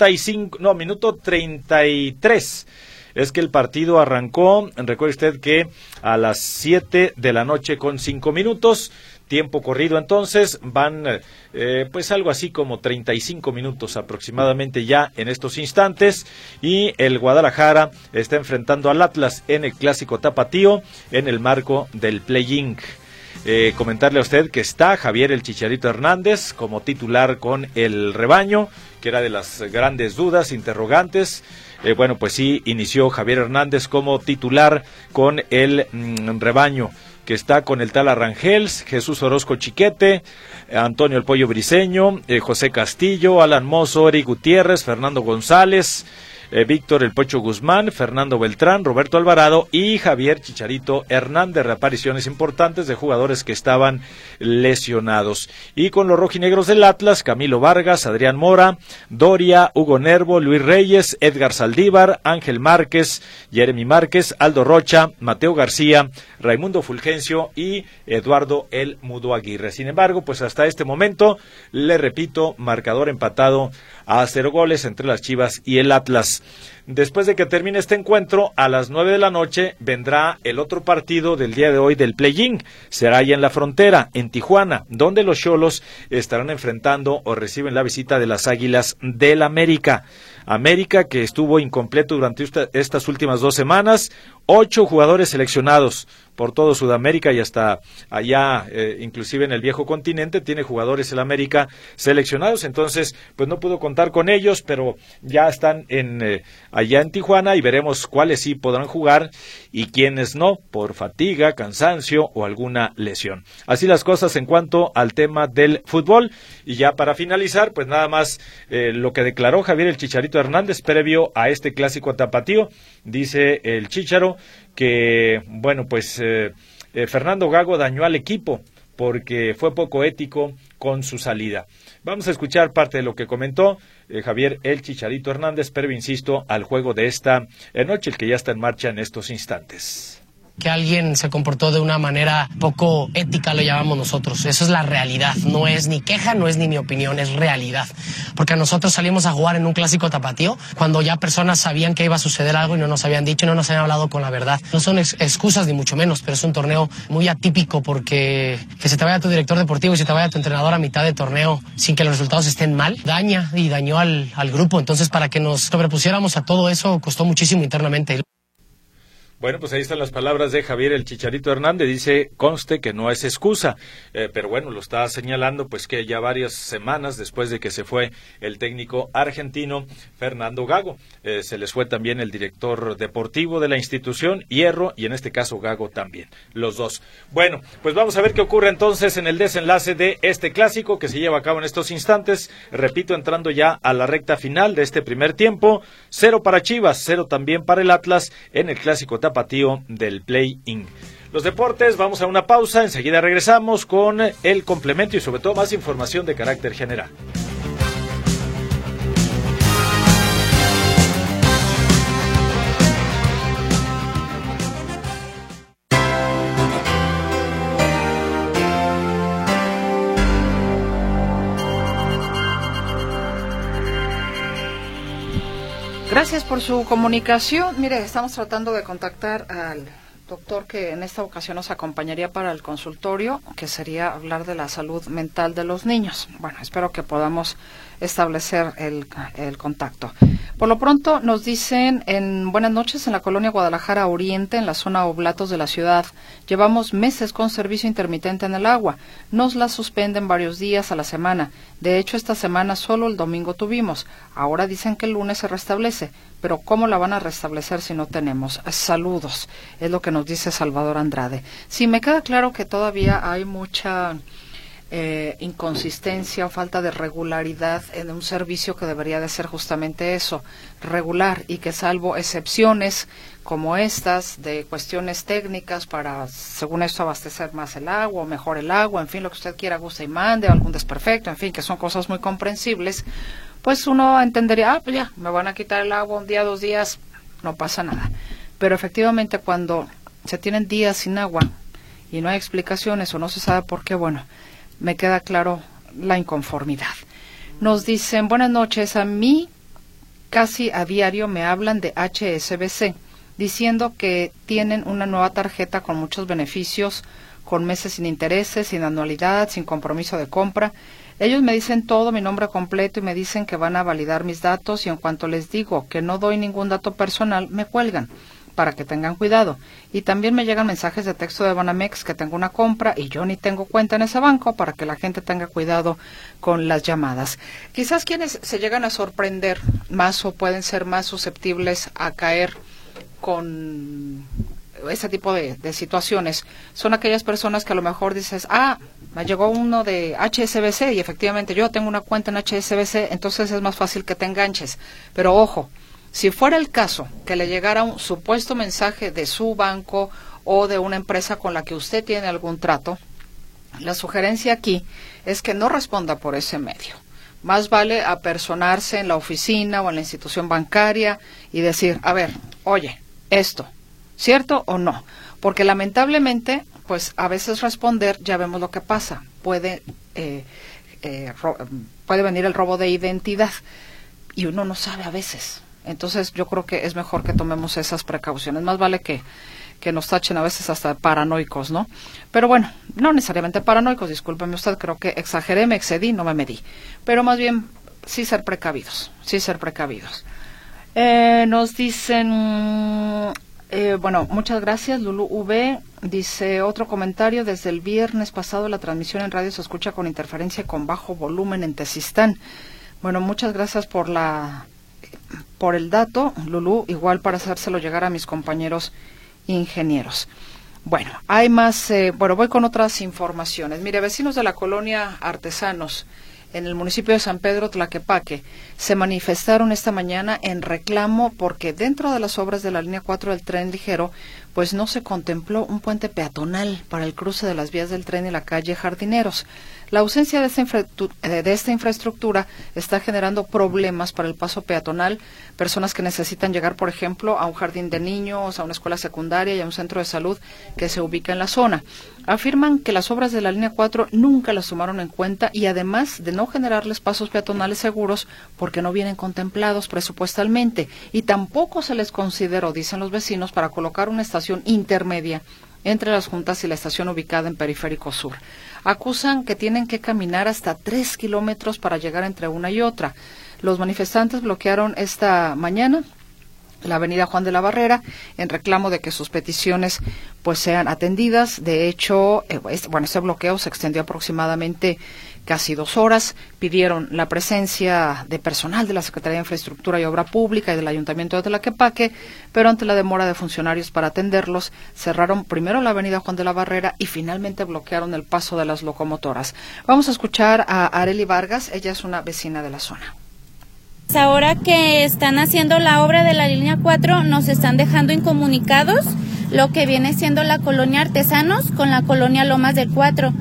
33. Es que el partido arrancó, recuerde usted que a las 7 de la noche con 5 minutos, tiempo corrido entonces, van pues algo así como 35 minutos aproximadamente ya en estos instantes, y el Guadalajara está enfrentando al Atlas en el Clásico Tapatío en el marco del Play-In. Comentarle a usted que está Javier el Chicharito Hernández como titular con el rebaño, que era de las grandes dudas, interrogantes. Bueno, pues sí, inició Javier Hernández como titular con el rebaño, que está con el Tala Rangels, Jesús Orozco Chiquete, Antonio el Pollo Briseño, José Castillo, Alan Mozo, Eric Gutiérrez, Fernando González, Víctor el Pocho Guzmán, Fernando Beltrán, Roberto Alvarado y Javier Chicharito Hernández, reapariciones importantes de jugadores que estaban lesionados. Y con los rojinegros del Atlas, Camilo Vargas, Adrián Mora, Doria, Hugo Nervo, Luis Reyes, Edgar Saldívar, Ángel Márquez, Jeremy Márquez, Aldo Rocha, Mateo García, Raimundo Fulgencio y Eduardo el Mudo Aguirre. Sin embargo, pues hasta este momento, le repito, marcador empatado a 0 goles entre las Chivas y el Atlas. Después de que termine este encuentro, a las 9 de la noche vendrá el otro partido del día de hoy del Play-In. Será allá en la frontera, en Tijuana, donde los Xolos estarán enfrentando o reciben la visita de las Águilas del América. América que estuvo incompleto durante estas últimas 2 semanas, 8 jugadores seleccionados por todo Sudamérica y hasta allá, inclusive en el viejo continente, tiene jugadores el América seleccionados, entonces pues no pudo contar con ellos, pero ya están allá en Tijuana y veremos cuáles sí podrán jugar y quiénes no, por fatiga, cansancio o alguna lesión. Así las cosas en cuanto al tema del fútbol. Y ya para finalizar, pues nada más lo que declaró Javier el Chicharito Hernández previo a este clásico tapatío. Dice el Chícharo que, bueno, pues Fernando Gago dañó al equipo porque fue poco ético con su salida. Vamos a escuchar parte de lo que comentó Javier el Chicharito Hernández, previo, insisto, al juego de esta noche, el que ya está en marcha en estos instantes. Que alguien se comportó de una manera poco ética, lo llamamos nosotros. Eso es la realidad, no es ni queja, no es ni mi opinión, es realidad. Porque nosotros salimos a jugar en un clásico tapatío cuando ya personas sabían que iba a suceder algo y no nos habían dicho, no nos habían hablado con la verdad. No son excusas ni mucho menos, pero es un torneo muy atípico porque que se te vaya tu director deportivo y se te vaya tu entrenador a mitad de torneo sin que los resultados estén mal, daña y dañó al grupo. Entonces, para que nos sobrepusiéramos a todo eso, costó muchísimo internamente. Bueno, pues ahí están las palabras de Javier el Chicharito Hernández. Dice, conste que no es excusa, pero bueno, lo está señalando pues que ya varias semanas después de que se fue el técnico argentino Fernando Gago, se les fue también el director deportivo de la institución, Hierro, y en este caso Gago también, los dos. Bueno, pues vamos a ver qué ocurre entonces en el desenlace de este clásico que se lleva a cabo en estos instantes. Repito, entrando ya a la recta final de este primer tiempo, 0 para Chivas, 0 también para el Atlas en el clásico tapatío del Play-In. los deportes. Vamos a una pausa, enseguida regresamos con el complemento y sobre todo más información de carácter general. Gracias por su comunicación. Mire, estamos tratando de contactar al doctor que en esta ocasión nos acompañaría para el consultorio, que sería hablar de la salud mental de los niños. Bueno, espero que podamos establecer el contacto. Por lo pronto nos dicen buenas noches, en la colonia Guadalajara Oriente, en la zona Oblatos de la ciudad, llevamos meses con servicio intermitente en el agua. Nos la suspenden varios días a la semana. De hecho, esta semana solo el domingo tuvimos. Ahora dicen que el lunes se restablece. Pero ¿cómo la van a restablecer si no tenemos? Saludos, es lo que nos dice Salvador Andrade. Sí, me queda claro que todavía hay mucha inconsistencia o falta de regularidad en un servicio que debería de ser justamente eso, regular, y que salvo excepciones como estas de cuestiones técnicas para, según esto, abastecer más el agua o mejor el agua, en fin, lo que usted quiera, guste y mande, o algún desperfecto, en fin, que son cosas muy comprensibles, pues uno entendería, pues ya, me van a quitar el agua un día, 2 días, no pasa nada. Pero efectivamente cuando se tienen días sin agua y no hay explicaciones o no se sabe por qué, bueno, me queda claro la inconformidad. Nos dicen, buenas noches, a mí casi a diario me hablan de HSBC, diciendo que tienen una nueva tarjeta con muchos beneficios, con meses sin intereses, sin anualidad, sin compromiso de compra. Ellos me dicen todo, mi nombre completo, y me dicen que van a validar mis datos, y en cuanto les digo que no doy ningún dato personal, me cuelgan, para que tengan cuidado. Y también me llegan mensajes de texto de Banamex que tengo una compra y yo ni tengo cuenta en ese banco, para que la gente tenga cuidado con las llamadas. Quizás quienes se llegan a sorprender más o pueden ser más susceptibles a caer con este tipo de situaciones son aquellas personas que a lo mejor dices, me llegó uno de HSBC y efectivamente yo tengo una cuenta en HSBC, entonces es más fácil que te enganches. Pero ojo, si fuera el caso que le llegara un supuesto mensaje de su banco o de una empresa con la que usted tiene algún trato, la sugerencia aquí es que no responda por ese medio. Más vale apersonarse en la oficina o en la institución bancaria y decir, a ver, oye, esto, ¿cierto o no? Porque lamentablemente, pues a veces responder, ya vemos lo que pasa. Puede venir el robo de identidad y uno no sabe a veces. Entonces yo creo que es mejor que tomemos esas precauciones. Más vale que nos tachen a veces hasta paranoicos, ¿no? Pero bueno, no necesariamente paranoicos, discúlpeme usted, creo que exageré, me excedí, no me medí. Pero más bien, sí ser precavidos, sí ser precavidos. Nos dicen, bueno, muchas gracias, Lulu V. Dice, otro comentario, desde el viernes pasado la transmisión en radio se escucha con interferencia y con bajo volumen en Tezistán. Bueno, muchas gracias por el dato, Lulú, igual para hacérselo llegar a mis compañeros ingenieros. Bueno, hay más, voy con otras informaciones. Mire, vecinos de la colonia Artesanos, en el municipio de San Pedro Tlaquepaque, se manifestaron esta mañana en reclamo porque dentro de las obras de la línea 4 del tren ligero, pues no se contempló un puente peatonal para el cruce de las vías del tren y la calle Jardineros. La ausencia de esta infraestructura está generando problemas para el paso peatonal, personas que necesitan llegar, por ejemplo, a un jardín de niños, a una escuela secundaria y a un centro de salud que se ubica en la zona. Afirman que las obras de la línea 4 nunca las tomaron en cuenta y además de no generarles pasos peatonales seguros porque no vienen contemplados presupuestalmente y tampoco se les consideró, dicen los vecinos, para colocar una estación intermedia entre las juntas y la estación ubicada en Periférico Sur. Acusan que tienen que caminar hasta 3 kilómetros para llegar entre una y otra. Los manifestantes bloquearon esta mañana la avenida Juan de la Barrera en reclamo de que sus peticiones pues sean atendidas. De hecho, este bloqueo se extendió aproximadamente casi 2 horas. Pidieron la presencia de personal de la Secretaría de Infraestructura y Obra Pública y del Ayuntamiento de Tlaquepaque, pero ante la demora de funcionarios para atenderlos, cerraron primero la avenida Juan de la Barrera y finalmente bloquearon el paso de las locomotoras. Vamos a escuchar a Areli Vargas, ella es una vecina de la zona. Ahora que están haciendo la obra de la línea 4, nos están dejando incomunicados lo que viene siendo la colonia Artesanos con la colonia Lomas del Cuatro.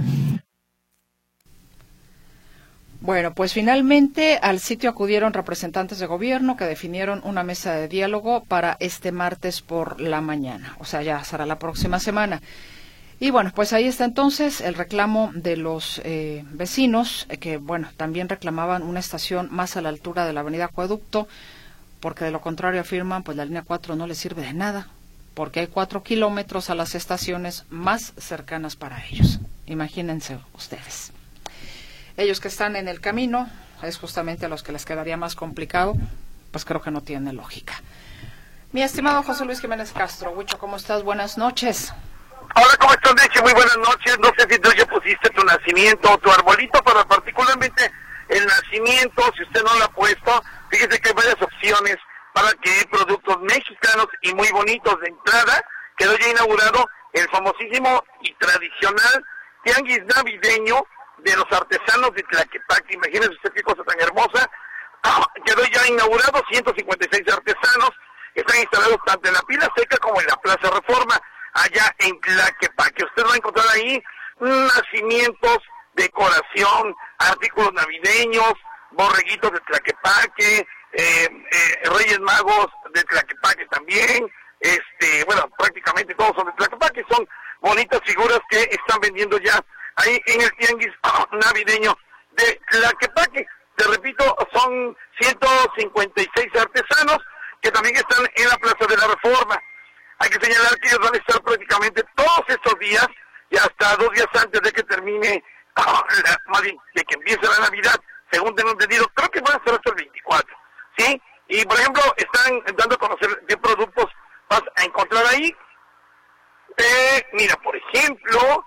Bueno, pues finalmente al sitio acudieron representantes de gobierno que definieron una mesa de diálogo para este martes por la mañana, o sea, ya será la próxima semana. Y bueno, pues ahí está entonces el reclamo de los vecinos, que bueno, también reclamaban una estación más a la altura de la avenida Acueducto, porque de lo contrario afirman, pues la línea 4 no les sirve de nada, porque hay 4 kilómetros a las estaciones más cercanas para ellos. Imagínense ustedes. Ellos que están en el camino, es justamente a los que les quedaría más complicado, pues creo que no tiene lógica. Mi estimado José Luis Jiménez Castro, Huicho, ¿cómo estás? Buenas noches. Hola, ¿cómo estás, Neche? Muy buenas noches. No sé si tú ya pusiste tu nacimiento o tu arbolito, pero particularmente el nacimiento, si usted no lo ha puesto, fíjese que hay varias opciones para que productos mexicanos y muy bonitos. De entrada, quedó ya inaugurado el famosísimo y tradicional tianguis navideño de los artesanos de Tlaquepaque. Imagínese usted qué cosa tan hermosa. Quedó ya inaugurado, 156 artesanos están instalados tanto en la Pila Seca como en la Plaza Reforma, allá en Tlaquepaque. Usted va a encontrar ahí nacimientos, decoración, artículos navideños, borreguitos de Tlaquepaque, Reyes Magos de Tlaquepaque también. Bueno, prácticamente todos son de Tlaquepaque, son bonitas figuras que están vendiendo ya ahí en el tianguis navideño de Tlaquepaque. Te repito, son 156 artesanos que también están en la Plaza de la Reforma. Hay que señalar que ellos van a estar prácticamente todos estos días y hasta 2 días antes de que termine, más bien, de que empiece la Navidad, según tengo entendido, creo que van a estar hasta el 24, ¿sí? Y, por ejemplo, están dando a conocer qué productos vas a encontrar ahí. Mira, por ejemplo,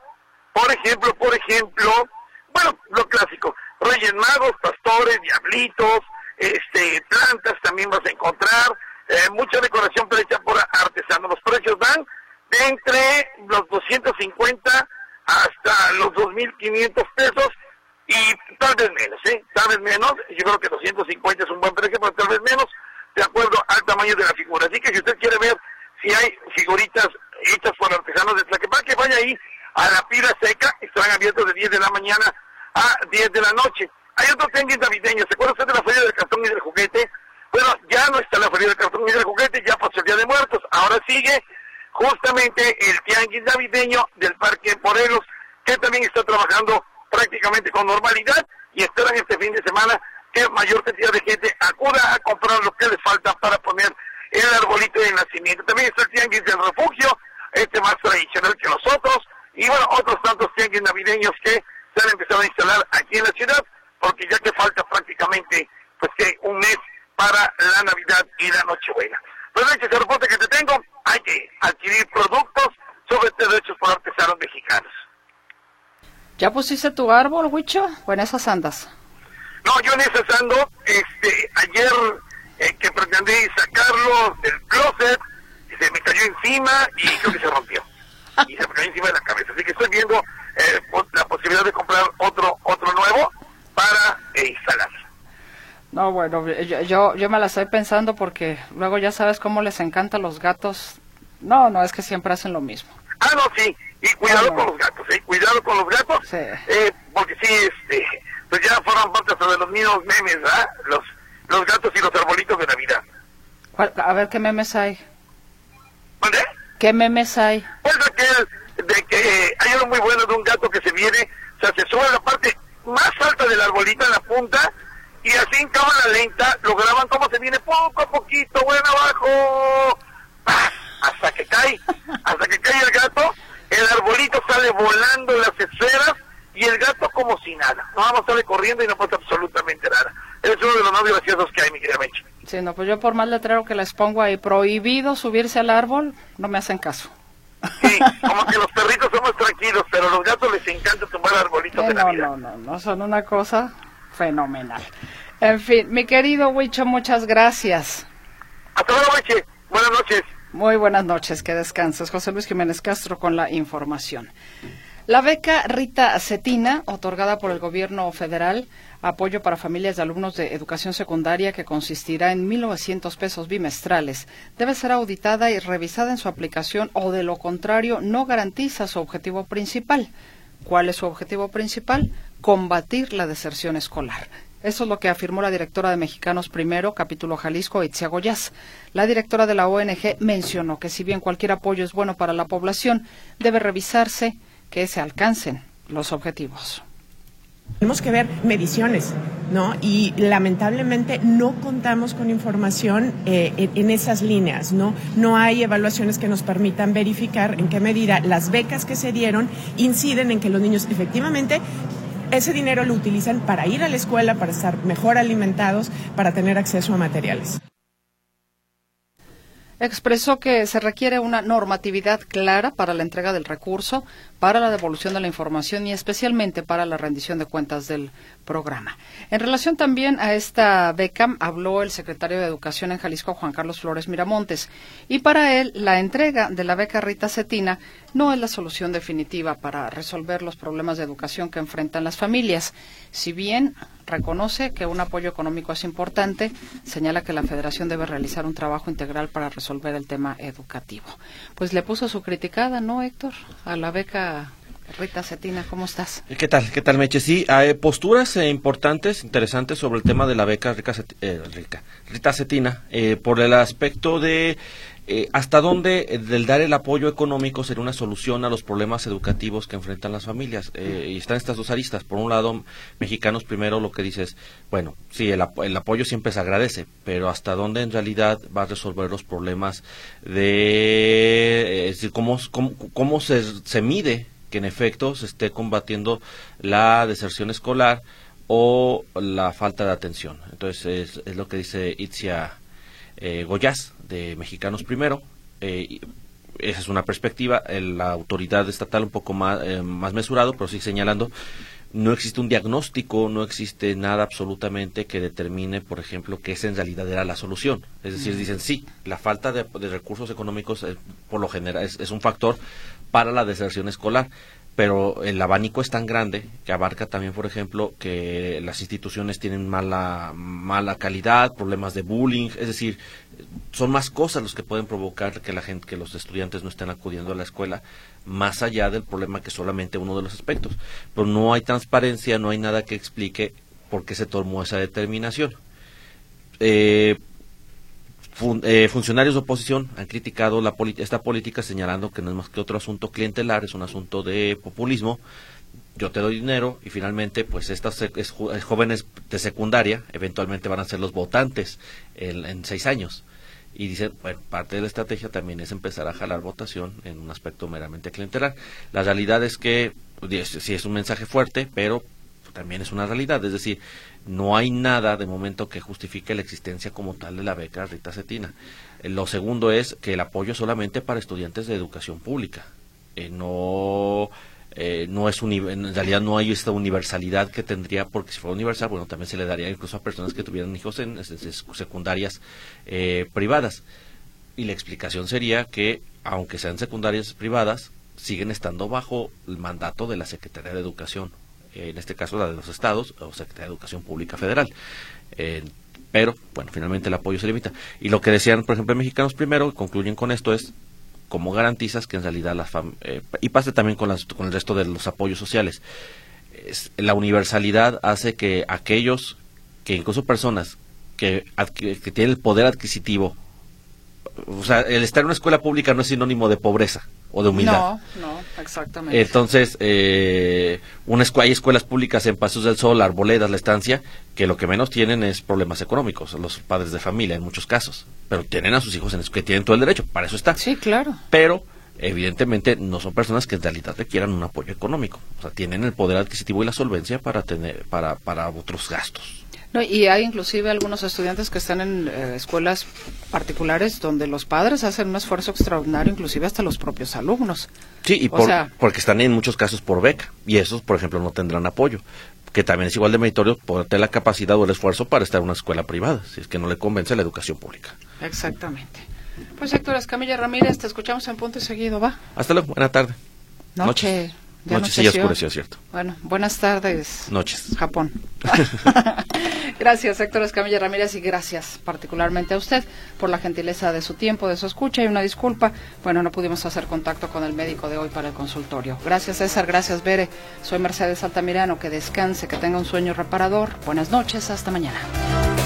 bueno, lo clásico, Reyes Magos, pastores, diablitos, plantas también vas a encontrar, mucha decoración hecha por artesanos. Los precios van de entre los 250 hasta los 2.500 pesos y tal vez menos, tal vez menos. Yo creo que 250 es un buen precio, pero tal vez menos, de acuerdo al tamaño de la figura. Así que si usted quiere ver si hay figuritas hechas por artesanos de Tlaquepaque, vaya ahí a la Pila Seca. Estarán abiertos de 10 de la mañana a 10 de la noche. Hay otro tianguis navideño. ¿Se acuerda usted de la Feria del Cartón y del Juguete? Bueno, ya no está la Feria del Cartón y del Juguete, ya pasó el Día de Muertos. Ahora sigue justamente el tianguis navideño del Parque Morelos, que también está trabajando prácticamente con normalidad y esperan este fin de semana que mayor cantidad de gente acuda a comprar lo que les falta para poner el arbolito de nacimiento. También está el tianguis del Refugio, más tradicional que los otros, y bueno, otros tantos tianguis navideños que se han empezado a instalar aquí en la ciudad, porque ya que falta prácticamente pues que un mes para la Navidad y la Nochebuena. Pues ese reporte que te tengo, hay que adquirir productos sobre todo hechos por artesanos mexicanos. ¿Ya pusiste tu árbol, Huicho? ¿O en esas andas? No, yo en esas ando. Ayer que pretendí sacarlo del closet, se me cayó encima y creo que se rompió. Y se me cayó encima de la cabeza. Así que estoy viendo la posibilidad de comprar otro nuevo para instalar. No, bueno, yo me la estoy pensando porque luego ya sabes cómo les encantan los gatos. No, es que siempre hacen lo mismo. No, sí, y cuidado con los gatos, cuidado con los gatos, sí. Porque sí, pues ya forman parte hasta de los mismos memes, ¿verdad? Los gatos y los arbolitos de Navidad. A ver, ¿qué memes hay? ¿Dónde? ¿Qué memes hay? Pues de que hay uno muy bueno de un gato que se viene, o sea, se sube a la parte más alta del arbolito en la punta, y así en cámara lenta lo graban como se viene poco a poquito, bueno, abajo, hasta que cae el gato, el arbolito sale volando las esferas y el gato como si nada, no sale corriendo y no pasa absolutamente nada. Es uno de los más graciosos que hay, mi querida Meche. Sí, no, pues yo por más letrero que les pongo ahí, prohibido subirse al árbol, no me hacen caso. Sí, como que los perritos son más tranquilos, pero a los gatos les encanta tumbar arbolitos de Navidad. No, son una cosa fenomenal. En fin, mi querido Huicho, muchas gracias. Hasta luego, Meche. Buenas noches. Muy buenas noches, que descanses. José Luis Jiménez Castro con la información. La beca Rita Cetina, otorgada por el gobierno federal, apoyo para familias de alumnos de educación secundaria, que consistirá en 1,900 pesos bimestrales, debe ser auditada y revisada en su aplicación, o de lo contrario no garantiza su objetivo principal. ¿Cuál es su objetivo principal? Combatir la deserción escolar. Eso es lo que afirmó la directora de Mexicanos Primero, capítulo Jalisco, Itzia Goyaz. La directora de la ONG mencionó que si bien cualquier apoyo es bueno para la población, debe revisarse que se alcancen los objetivos. Tenemos que ver mediciones, ¿no? Y lamentablemente no contamos con información en esas líneas, ¿no? No hay evaluaciones que nos permitan verificar en qué medida las becas que se dieron inciden en que los niños efectivamente ese dinero lo utilizan para ir a la escuela, para estar mejor alimentados, para tener acceso a materiales. Expresó que se requiere una normatividad clara para la entrega del recurso, para la devolución de la información y especialmente para la rendición de cuentas del programa. En relación también a esta beca, habló el secretario de Educación en Jalisco, Juan Carlos Flores Miramontes, y para él la entrega de la beca Rita Cetina no es la solución definitiva para resolver los problemas de educación que enfrentan las familias. Si bien reconoce que un apoyo económico es importante, señala que la Federación debe realizar un trabajo integral para resolver el tema educativo. Pues le puso su criticada, ¿no, Héctor? A la beca Rita Cetina. ¿Cómo estás? ¿Qué tal, Meche? Sí, hay posturas importantes, interesantes sobre el tema de la beca Rita Cetina, por el aspecto de hasta dónde el dar el apoyo económico sería una solución a los problemas educativos que enfrentan las familias. Y están estas dos aristas. Por un lado, Mexicanos Primero lo que dice es, bueno, sí, el apoyo siempre se agradece, pero hasta dónde en realidad va a resolver los problemas de, es decir, cómo se mide que en efecto se esté combatiendo la deserción escolar o la falta de atención. Entonces es lo que dice Itzia Goyaz de Mexicanos Primero. Esa es una perspectiva. La autoridad estatal un poco más mesurado, pero sí señalando, no existe un diagnóstico, no existe nada absolutamente que determine, por ejemplo, que esa en realidad era la solución. Es decir, dicen sí, la falta de recursos económicos por lo general es un factor para la deserción escolar, pero el abanico es tan grande que abarca también, por ejemplo, que las instituciones tienen mala calidad, problemas de bullying, es decir, son más cosas los que pueden provocar que los estudiantes no estén acudiendo a la escuela, más allá del problema que solamente uno de los aspectos. Pero no hay transparencia, no hay nada que explique por qué se tomó esa determinación. Funcionarios de oposición han criticado esta política, señalando que no es más que otro asunto clientelar, es un asunto de populismo. Yo te doy dinero y finalmente pues estas jóvenes de secundaria eventualmente van a ser los votantes en 6 años. Y dicen, bueno, parte de la estrategia también es empezar a jalar votación en un aspecto meramente clientelar. La realidad es que sí es un mensaje fuerte, pero también es una realidad, es decir, no hay nada de momento que justifique la existencia como tal de la beca Rita Cetina. Lo segundo es que el apoyo es solamente para estudiantes de educación pública. No es en realidad no hay esta universalidad que tendría, porque si fuera universal, bueno, también se le daría incluso a personas que tuvieran hijos en secundarias privadas. Y la explicación sería que, aunque sean secundarias privadas, siguen estando bajo el mandato de la Secretaría de Educación, en este caso la de los estados o Secretaría de Educación Pública Federal. Pero, bueno, finalmente el apoyo se limita. Y lo que decían, por ejemplo, Mexicanos Primero, y concluyen con esto, es cómo garantizas que en realidad y pasa también con el resto de los apoyos sociales. La universalidad hace que aquellos, que incluso personas que tienen el poder adquisisico, o sea, el estar en una escuela pública no es sinónimo de pobreza o de humildad. No, exactamente. Entonces, hay escuelas públicas en Pasos del Sol, Arboledas, La Estancia, que lo que menos tienen es problemas económicos, los padres de familia en muchos casos, pero tienen a sus hijos que tienen todo el derecho, para eso está. Sí, claro. Pero evidentemente no son personas que en realidad requieran un apoyo económico, o sea, tienen el poder adquisitivo y la solvencia para otros gastos. No, y hay inclusive algunos estudiantes que están en escuelas particulares donde los padres hacen un esfuerzo extraordinario, inclusive hasta los propios alumnos. Sí, porque están en muchos casos por beca, y esos, por ejemplo, no tendrán apoyo, que también es igual de meritorio por tener la capacidad o el esfuerzo para estar en una escuela privada, si es que no le convence la educación pública. Exactamente. Pues Héctor Escamilla Ramírez, te escuchamos en Punto y Seguido, ¿va? Hasta luego, buena tarde. Noche. Noches, sí, ya oscureció, cierto. Bueno, buenas tardes. Noches. Japón. Gracias, Héctor Escamilla Ramírez, y gracias particularmente a usted por la gentileza de su tiempo, de su escucha, y una disculpa. Bueno, no pudimos hacer contacto con el médico de hoy para el consultorio. Gracias, César. Gracias, Bere. Soy Mercedes Altamirano. Que descanse, que tenga un sueño reparador. Buenas noches. Hasta mañana.